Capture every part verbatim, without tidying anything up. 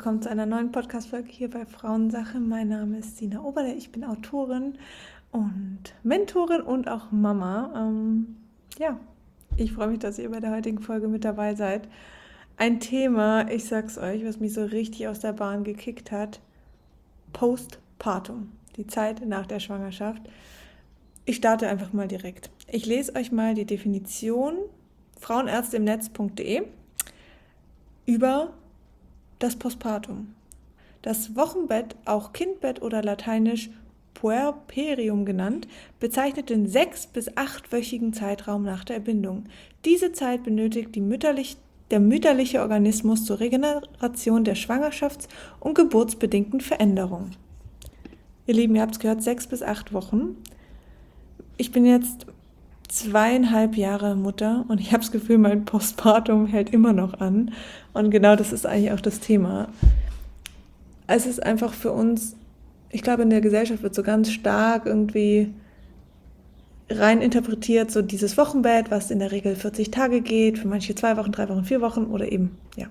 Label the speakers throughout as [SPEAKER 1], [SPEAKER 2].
[SPEAKER 1] willkommen zu einer neuen Podcast-Folge hier bei Frauensache. Mein Name ist Sina Oberle, ich bin Autorin und Mentorin und auch Mama. Ähm, ja, ich freue mich, dass ihr bei der heutigen Folge mit dabei seid. Ein Thema, ich sag's euch, was mich so richtig aus der Bahn gekickt hat: Postpartum, die Zeit nach der Schwangerschaft. Ich starte einfach mal direkt. Ich lese euch mal die Definition frauenärzteimnetz punkt de über das Postpartum. Das Wochenbett, auch Kindbett oder lateinisch Puerperium genannt, bezeichnet den sechs- bis achtwöchigen Zeitraum nach der Entbindung. Diese Zeit benötigt die mütterlich, der mütterliche Organismus zur Regeneration der schwangerschafts- und geburtsbedingten Veränderungen. Ihr Lieben, ihr habt es gehört, sechs bis acht Wochen. Ich bin jetzt zweieinhalb Jahre Mutter und ich habe das Gefühl, mein Postpartum hält immer noch an. Und genau das ist eigentlich auch das Thema. Es ist einfach für uns, ich glaube, in der Gesellschaft wird so ganz stark irgendwie rein interpretiert, so dieses Wochenbett, was in der Regel vierzig Tage geht, für manche zwei Wochen, drei Wochen, vier Wochen oder eben, ja,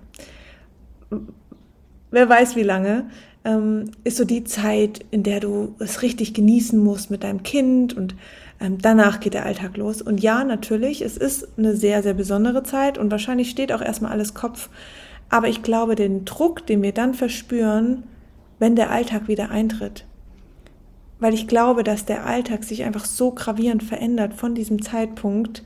[SPEAKER 1] wer weiß wie lange, ähm, ist so die Zeit, in der du es richtig genießen musst mit deinem Kind und ähm, danach geht der Alltag los. Und ja, natürlich, es ist eine sehr, sehr besondere Zeit und wahrscheinlich steht auch erstmal alles Kopf. Aber ich glaube, den Druck, den wir dann verspüren, wenn der Alltag wieder eintritt, weil ich glaube, dass der Alltag sich einfach so gravierend verändert von diesem Zeitpunkt,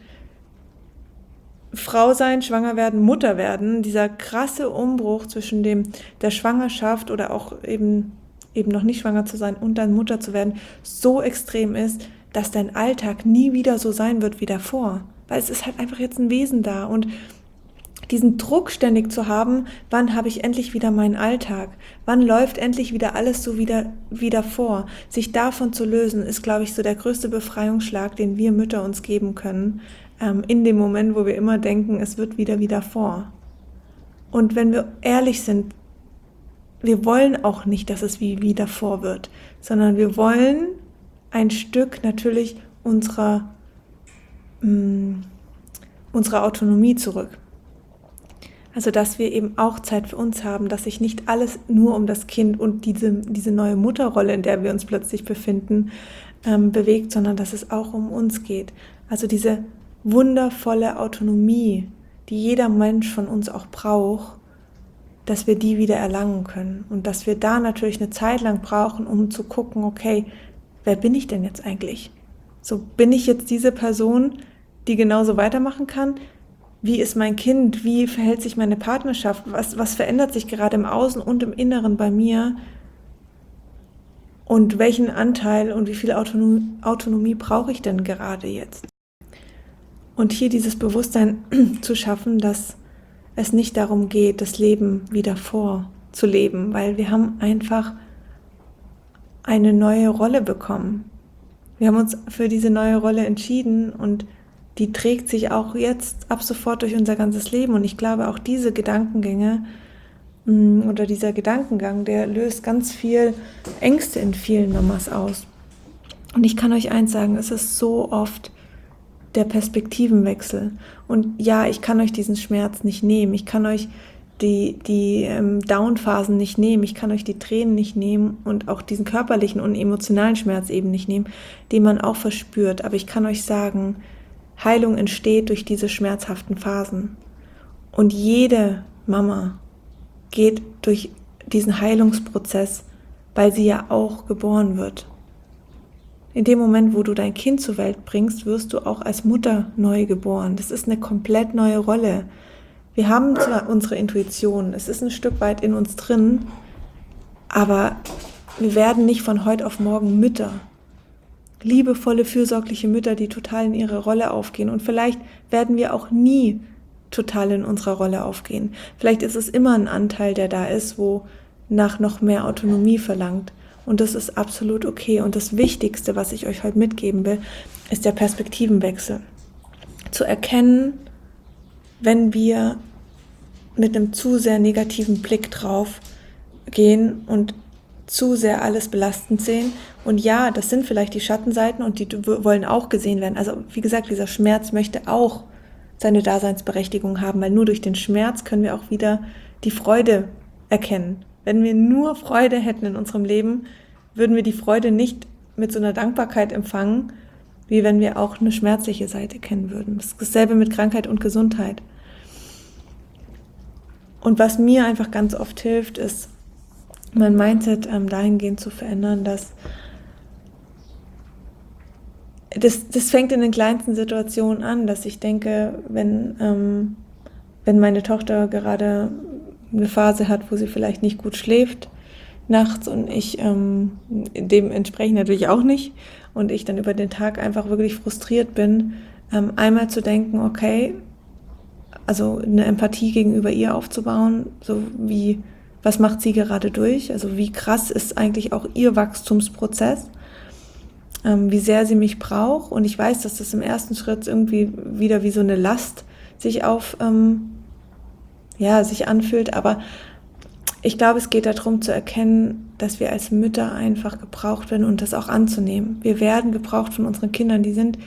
[SPEAKER 1] Frau sein, schwanger werden, Mutter werden, dieser krasse Umbruch zwischen dem der Schwangerschaft oder auch eben, eben noch nicht schwanger zu sein und dann Mutter zu werden, so extrem ist, dass dein Alltag nie wieder so sein wird wie davor. Weil es ist halt einfach jetzt ein Wesen da und diesen Druck ständig zu haben, wann habe ich endlich wieder meinen Alltag? Wann läuft endlich wieder alles so wieder, wieder vor? Sich davon zu lösen, ist, glaube ich, so der größte Befreiungsschlag, den wir Mütter uns geben können, ähm, in dem Moment, wo wir immer denken, es wird wieder wie davor. Und wenn wir ehrlich sind, wir wollen auch nicht, dass es wie, wie davor wird, sondern wir wollen ein Stück natürlich unserer, mh, unserer Autonomie zurück. Also, dass wir eben auch Zeit für uns haben, dass sich nicht alles nur um das Kind und diese, diese neue Mutterrolle, in der wir uns plötzlich befinden, ähm, bewegt, sondern dass es auch um uns geht. Also diese wundervolle Autonomie, die jeder Mensch von uns auch braucht, dass wir die wieder erlangen können. Und dass wir da natürlich eine Zeit lang brauchen, um zu gucken, okay, wer bin ich denn jetzt eigentlich? So, bin ich jetzt diese Person, die genauso weitermachen kann? Wie ist mein Kind? Wie verhält sich meine Partnerschaft? Was, was verändert sich gerade im Außen und im Inneren bei mir? Und welchen Anteil und wie viel Autonomie, Autonomie brauche ich denn gerade jetzt? Und hier dieses Bewusstsein zu schaffen, dass es nicht darum geht, das Leben wieder vorzuleben, weil wir haben einfach eine neue Rolle bekommen. Wir haben uns für diese neue Rolle entschieden und die trägt sich auch jetzt ab sofort durch unser ganzes Leben. Und ich glaube, auch diese Gedankengänge mh, oder dieser Gedankengang, der löst ganz viel Ängste in vielen Mamas aus. Und ich kann euch eins sagen, es ist so oft der Perspektivenwechsel. Und ja, ich kann euch diesen Schmerz nicht nehmen. Ich kann euch die, die ähm, Down-Phasen nicht nehmen. Ich kann euch die Tränen nicht nehmen und auch diesen körperlichen und emotionalen Schmerz eben nicht nehmen, den man auch verspürt. Aber ich kann euch sagen, Heilung entsteht durch diese schmerzhaften Phasen. Und jede Mama geht durch diesen Heilungsprozess, weil sie ja auch geboren wird. In dem Moment, wo du dein Kind zur Welt bringst, wirst du auch als Mutter neu geboren. Das ist eine komplett neue Rolle. Wir haben zwar unsere Intuition, es ist ein Stück weit in uns drin, aber wir werden nicht von heute auf morgen Mütter. Liebevolle, fürsorgliche Mütter, die total in ihre Rolle aufgehen. Und vielleicht werden wir auch nie total in unserer Rolle aufgehen. Vielleicht ist es immer ein Anteil, der da ist, wo nach noch mehr Autonomie verlangt. Und das ist absolut okay. Und das Wichtigste, was ich euch heute mitgeben will, ist der Perspektivenwechsel. Zu erkennen, wenn wir mit einem zu sehr negativen Blick drauf gehen und zu sehr alles belastend sehen. Und ja, das sind vielleicht die Schattenseiten und die wollen auch gesehen werden. Also wie gesagt, dieser Schmerz möchte auch seine Daseinsberechtigung haben, weil nur durch den Schmerz können wir auch wieder die Freude erkennen. Wenn wir nur Freude hätten in unserem Leben, würden wir die Freude nicht mit so einer Dankbarkeit empfangen, wie wenn wir auch eine schmerzliche Seite kennen würden. Das ist dasselbe mit Krankheit und Gesundheit. Und was mir einfach ganz oft hilft, ist, mein Mindset ähm, dahingehend zu verändern, dass das, das fängt in den kleinsten Situationen an, dass ich denke, wenn, ähm, wenn meine Tochter gerade eine Phase hat, wo sie vielleicht nicht gut schläft nachts und ich ähm, dementsprechend natürlich auch nicht und ich dann über den Tag einfach wirklich frustriert bin, ähm, einmal zu denken, okay, also eine Empathie gegenüber ihr aufzubauen, so wie, was macht sie gerade durch, also wie krass ist eigentlich auch ihr Wachstumsprozess, ähm, wie sehr sie mich braucht, und ich weiß, dass das im ersten Schritt irgendwie wieder wie so eine Last sich auf, ähm, ja, sich anfühlt, aber ich glaube, es geht darum zu erkennen, dass wir als Mütter einfach gebraucht werden und das auch anzunehmen. Wir werden gebraucht von unseren Kindern, die sind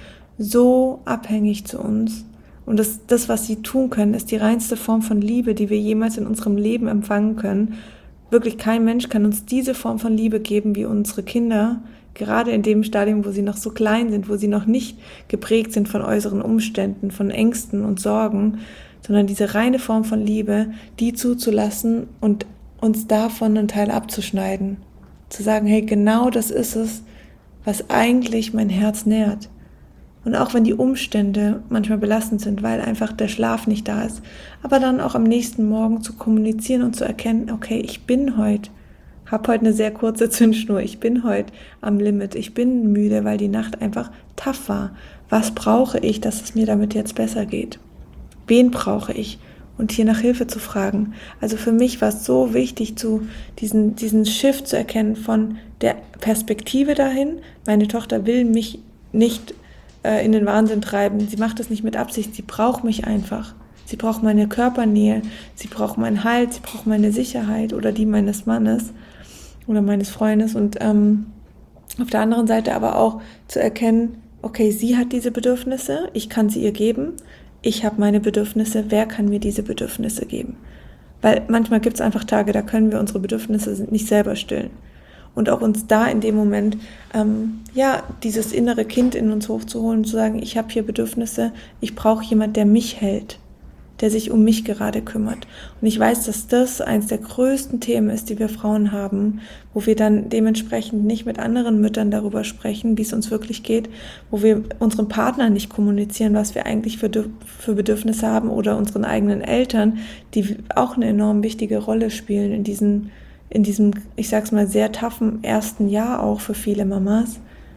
[SPEAKER 1] so abhängig zu uns. Und das, das, was sie tun können, ist die reinste Form von Liebe, die wir jemals in unserem Leben empfangen können. Wirklich kein Mensch kann uns diese Form von Liebe geben wie unsere Kinder, gerade in dem Stadium, wo sie noch so klein sind, wo sie noch nicht geprägt sind von äußeren Umständen, von Ängsten und Sorgen, sondern diese reine Form von Liebe, die zuzulassen und uns davon einen Teil abzuschneiden. Zu sagen, hey, genau das ist es, was eigentlich mein Herz nährt. Und auch wenn die Umstände manchmal belastend sind, weil einfach der Schlaf nicht da ist, aber dann auch am nächsten Morgen zu kommunizieren und zu erkennen, okay, ich bin heute, habe heute eine sehr kurze Zündschnur, ich bin heute am Limit, ich bin müde, weil die Nacht einfach tough war. Was brauche ich, dass es mir damit jetzt besser geht? Wen brauche ich? Und hier nach Hilfe zu fragen. Also für mich war es so wichtig, zu diesen, diesen Shift zu erkennen von der Perspektive dahin. Meine Tochter will mich nicht äh, in den Wahnsinn treiben. Sie macht das nicht mit Absicht. Sie braucht mich einfach. Sie braucht meine Körpernähe. Sie braucht meinen Halt. Sie braucht meine Sicherheit oder die meines Mannes oder meines Freundes. Und ähm, auf der anderen Seite aber auch zu erkennen, okay, sie hat diese Bedürfnisse. Ich kann sie ihr geben. Ich habe meine Bedürfnisse, wer kann mir diese Bedürfnisse geben? Weil manchmal gibt es einfach Tage, da können wir unsere Bedürfnisse nicht selber stillen. Und auch uns da in dem Moment, ähm, ja, dieses innere Kind in uns hochzuholen und zu sagen, ich habe hier Bedürfnisse, ich brauche jemand, der mich hält, der sich um mich gerade kümmert. Und ich weiß, dass das eines der größten Themen ist, die wir Frauen haben, wo wir dann dementsprechend nicht mit anderen Müttern darüber sprechen, wie es uns wirklich geht, wo wir unseren Partnern nicht kommunizieren, was wir eigentlich für, für Bedürfnisse haben, oder unseren eigenen Eltern, die auch eine enorm wichtige Rolle spielen in diesem, in diesem, ich sag's mal, sehr toughen ersten Jahr auch für viele Mamas.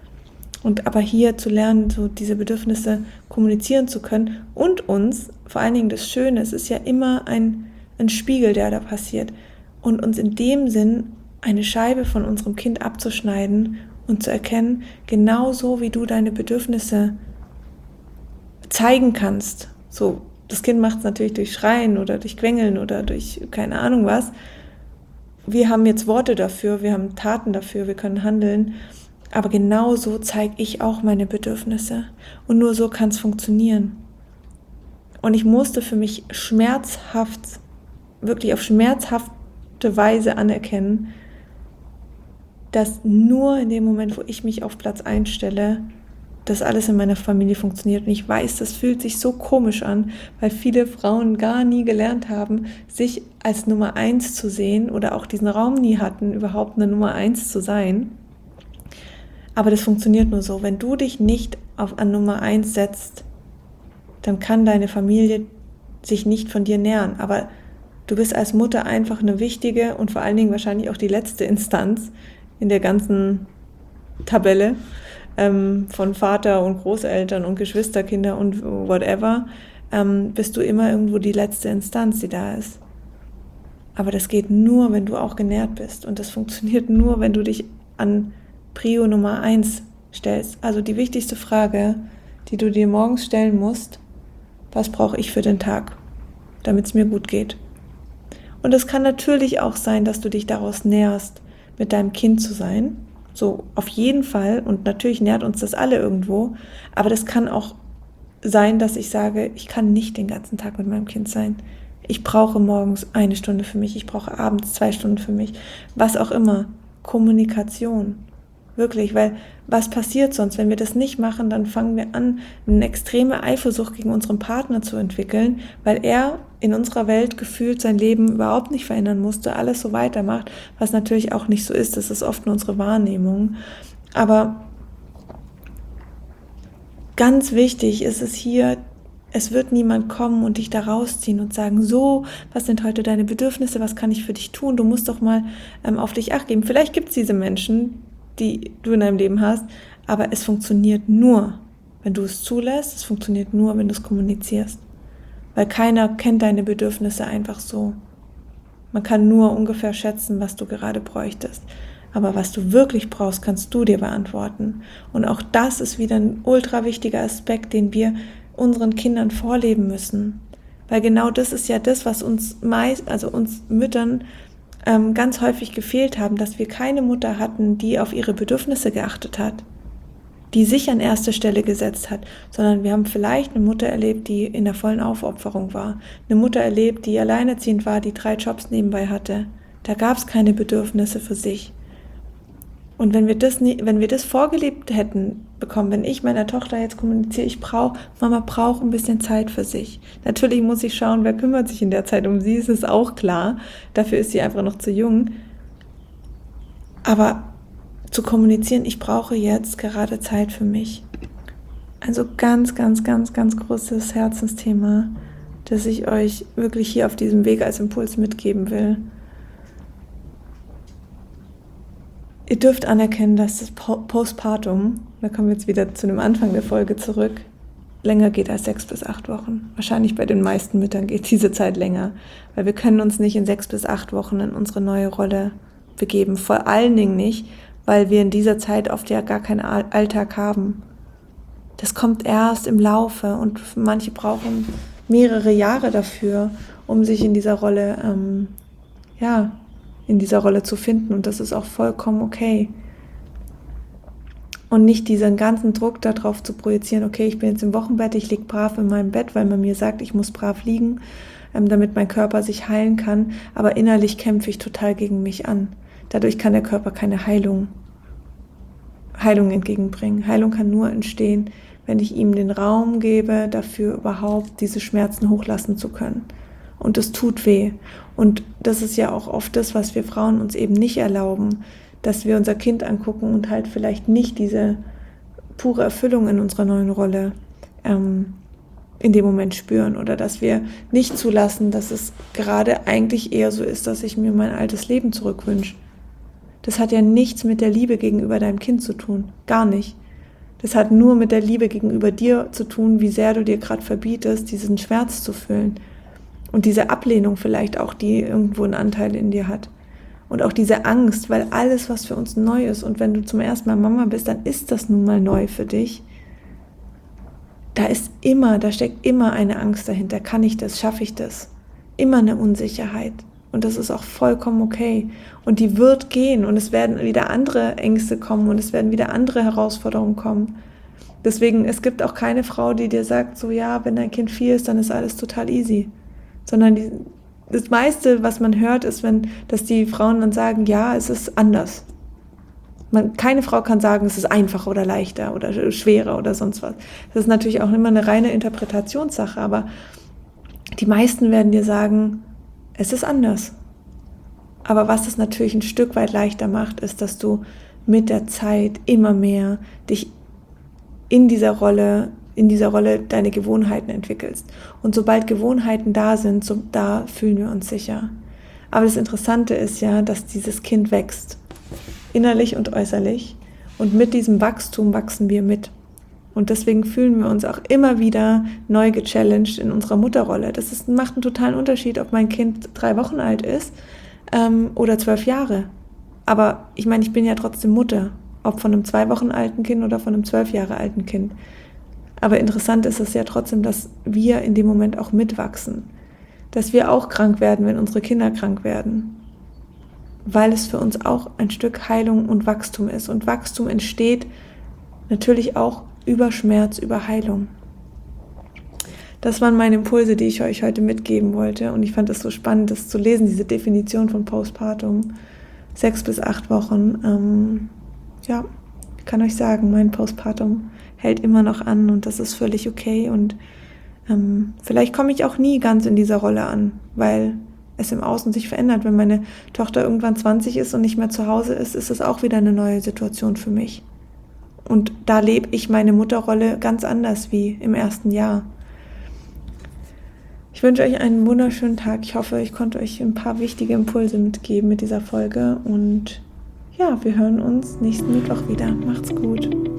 [SPEAKER 1] Und aber hier zu lernen, so diese Bedürfnisse kommunizieren zu können und uns, vor allen Dingen das Schöne, es ist ja immer ein, ein Spiegel, der da passiert, und uns in dem Sinn eine Scheibe von unserem Kind abzuschneiden und zu erkennen, genauso wie du deine Bedürfnisse zeigen kannst. So, das Kind macht es natürlich durch Schreien oder durch Quengeln oder durch keine Ahnung was. Wir haben jetzt Worte dafür, wir haben Taten dafür, wir können handeln. Aber genau so zeige ich auch meine Bedürfnisse. Und nur so kann es funktionieren. Und ich musste für mich schmerzhaft, wirklich auf schmerzhafte Weise anerkennen, dass nur in dem Moment, wo ich mich auf Platz eins stelle, das alles in meiner Familie funktioniert. Und ich weiß, das fühlt sich so komisch an, weil viele Frauen gar nie gelernt haben, sich als Nummer eins zu sehen oder auch diesen Raum nie hatten, überhaupt eine Nummer eins zu sein. Aber das funktioniert nur so. Wenn du dich nicht auf an Nummer eins setzt, dann kann deine Familie sich nicht von dir nähern. Aber du bist als Mutter einfach eine wichtige und vor allen Dingen wahrscheinlich auch die letzte Instanz in der ganzen Tabelle ähm, von Vater und Großeltern und Geschwisterkinder und whatever. Ähm, bist du immer irgendwo die letzte Instanz, die da ist. Aber das geht nur, wenn du auch genährt bist. Und das funktioniert nur, wenn du dich an Prio Nummer eins stellst. Also die wichtigste Frage, die du dir morgens stellen musst: Was brauche ich für den Tag, damit es mir gut geht? Und es kann natürlich auch sein, dass du dich daraus nährst, mit deinem Kind zu sein. So, auf jeden Fall. Und natürlich nährt uns das alle irgendwo. Aber das kann auch sein, dass ich sage, ich kann nicht den ganzen Tag mit meinem Kind sein. Ich brauche morgens eine Stunde für mich, ich brauche abends zwei Stunden für mich, was auch immer. Kommunikation. Wirklich, weil was passiert sonst, wenn wir das nicht machen, dann fangen wir an, eine extreme Eifersucht gegen unseren Partner zu entwickeln, weil er in unserer Welt gefühlt sein Leben überhaupt nicht verändern musste, alles so weitermacht, was natürlich auch nicht so ist, das ist oft nur unsere Wahrnehmung. Aber ganz wichtig ist es hier, es wird niemand kommen und dich da rausziehen und sagen, so, was sind heute deine Bedürfnisse, was kann ich für dich tun, du musst doch mal ähm, auf dich acht geben. Vielleicht gibt es diese Menschen, die du in deinem Leben hast, aber es funktioniert nur, wenn du es zulässt, es funktioniert nur, wenn du es kommunizierst. Weil keiner kennt deine Bedürfnisse einfach so. Man kann nur ungefähr schätzen, was du gerade bräuchtest. Aber was du wirklich brauchst, kannst du dir beantworten. Und auch das ist wieder ein ultra wichtiger Aspekt, den wir unseren Kindern vorleben müssen. Weil genau das ist ja das, was uns meist, also uns Müttern ähm, ganz häufig gefehlt haben, dass wir keine Mutter hatten, die auf ihre Bedürfnisse geachtet hat, die sich an erste Stelle gesetzt hat, sondern wir haben vielleicht eine Mutter erlebt, die in der vollen Aufopferung war, eine Mutter erlebt, die alleinerziehend war, die drei Jobs nebenbei hatte. Da gab es keine Bedürfnisse für sich. Und wenn wir das nie, wenn wir das vorgelebt hätten bekommen, wenn ich meiner Tochter jetzt kommuniziere, ich brauche, Mama braucht ein bisschen Zeit für sich. Natürlich muss ich schauen, wer kümmert sich in der Zeit um sie, ist es auch klar. Dafür ist sie einfach noch zu jung. Aber zu kommunizieren, ich brauche jetzt gerade Zeit für mich. Also ganz, ganz, ganz, ganz großes Herzensthema, das ich euch wirklich hier auf diesem Weg als Impuls mitgeben will. Ihr dürft anerkennen, dass das Postpartum, da kommen wir jetzt wieder zu dem Anfang der Folge zurück, länger geht als sechs bis acht Wochen. Wahrscheinlich bei den meisten Müttern geht diese Zeit länger, weil wir können uns nicht in sechs bis acht Wochen in unsere neue Rolle begeben. Vor allen Dingen nicht, weil wir in dieser Zeit oft ja gar keinen Alltag haben. Das kommt erst im Laufe und manche brauchen mehrere Jahre dafür, um sich in dieser Rolle, ähm, ja, in dieser Rolle zu finden, und das ist auch vollkommen okay. Und nicht diesen ganzen Druck darauf zu projizieren, okay, ich bin jetzt im Wochenbett, ich liege brav in meinem Bett, weil man mir sagt, ich muss brav liegen, ähm, damit mein Körper sich heilen kann, aber innerlich kämpfe ich total gegen mich an. Dadurch kann der Körper keine Heilung, Heilung entgegenbringen. Heilung kann nur entstehen, wenn ich ihm den Raum gebe, dafür überhaupt diese Schmerzen hochlassen zu können. Und es tut weh. Und das ist ja auch oft das, was wir Frauen uns eben nicht erlauben, dass wir unser Kind angucken und halt vielleicht nicht diese pure Erfüllung in unserer neuen Rolle ähm, in dem Moment spüren, oder dass wir nicht zulassen, dass es gerade eigentlich eher so ist, dass ich mir mein altes Leben zurückwünsche. Das hat ja nichts mit der Liebe gegenüber deinem Kind zu tun. Gar nicht. Das hat nur mit der Liebe gegenüber dir zu tun, wie sehr du dir gerade verbietest, diesen Schmerz zu fühlen. Und diese Ablehnung vielleicht auch, die irgendwo einen Anteil in dir hat. Und auch diese Angst, weil alles, was für uns neu ist, und wenn du zum ersten Mal Mama bist, dann ist das nun mal neu für dich. Da ist immer, da steckt immer eine Angst dahinter. Kann ich das? Schaffe ich das? Immer eine Unsicherheit. Und das ist auch vollkommen okay. Und die wird gehen, und es werden wieder andere Ängste kommen und es werden wieder andere Herausforderungen kommen. Deswegen, es gibt auch keine Frau, die dir sagt, so ja, wenn dein Kind vier ist, dann ist alles total easy. Sondern die, das meiste, was man hört, ist, wenn, dass die Frauen dann sagen, ja, es ist anders. Man, keine Frau kann sagen, es ist einfacher oder leichter oder schwerer oder sonst was. Das ist natürlich auch immer eine reine Interpretationssache, aber die meisten werden dir sagen, es ist anders. Aber was es natürlich ein Stück weit leichter macht, ist, dass du mit der Zeit immer mehr dich in dieser Rolle in dieser Rolle deine Gewohnheiten entwickelst. Und sobald Gewohnheiten da sind, so, da fühlen wir uns sicher. Aber das Interessante ist ja, dass dieses Kind wächst, innerlich und äußerlich. Und mit diesem Wachstum wachsen wir mit. Und deswegen fühlen wir uns auch immer wieder neu gechallenged in unserer Mutterrolle. Das ist, macht einen totalen Unterschied, ob mein Kind drei Wochen alt ist ähm, oder zwölf Jahre. Aber ich meine, ich bin ja trotzdem Mutter, ob von einem zwei Wochen alten Kind oder von einem zwölf Jahre alten Kind. Aber interessant ist es ja trotzdem, dass wir in dem Moment auch mitwachsen. Dass wir auch krank werden, wenn unsere Kinder krank werden. Weil es für uns auch ein Stück Heilung und Wachstum ist. Und Wachstum entsteht natürlich auch über Schmerz, über Heilung. das waren meine Impulse, die ich euch heute mitgeben wollte. Und ich fand es so spannend, das zu lesen, diese Definition von Postpartum. Sechs bis acht Wochen. Ähm, ja, ich kann euch sagen, mein Postpartum hält immer noch an und das ist völlig okay. Und ähm, vielleicht komme ich auch nie ganz in dieser Rolle an, weil es im Außen sich verändert. Wenn meine Tochter irgendwann zwanzig ist und nicht mehr zu Hause ist, ist es auch wieder eine neue Situation für mich. Und da lebe ich meine Mutterrolle ganz anders wie im ersten Jahr. Ich wünsche euch einen wunderschönen Tag. Ich hoffe, ich konnte euch ein paar wichtige Impulse mitgeben mit dieser Folge. Und ja, wir hören uns nächsten Mittwoch wieder. Macht's gut.